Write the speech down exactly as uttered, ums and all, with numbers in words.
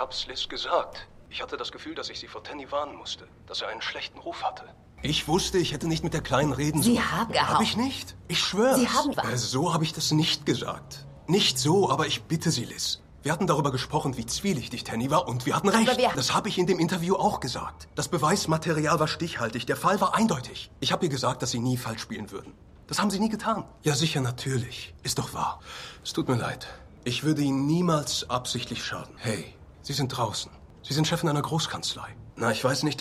hab's Liz gesagt. Ich hatte das Gefühl, dass ich sie vor Tanny warnen musste, dass er einen schlechten Ruf hatte. Ich wusste, ich hätte nicht mit der Kleinen reden sollen. Sie haben gehauen. Hab ich nicht. Ich schwöre. Sie haben... Äh, so habe ich das nicht gesagt. Nicht so, aber ich bitte Sie, Liz. Wir hatten darüber gesprochen, wie zwielichtig Tanny war, und wir hatten recht. wir- Das habe ich in dem Interview auch gesagt. Das Beweismaterial war stichhaltig, der Fall war eindeutig. Ich habe ihr gesagt, dass Sie nie falsch spielen würden. Das haben Sie nie getan. Ja, sicher, natürlich. Ist doch wahr. Es tut mir leid. Ich würde Ihnen niemals absichtlich schaden. Hey, Sie sind draußen. Sie sind Chefin einer Großkanzlei. Na, ich weiß nicht...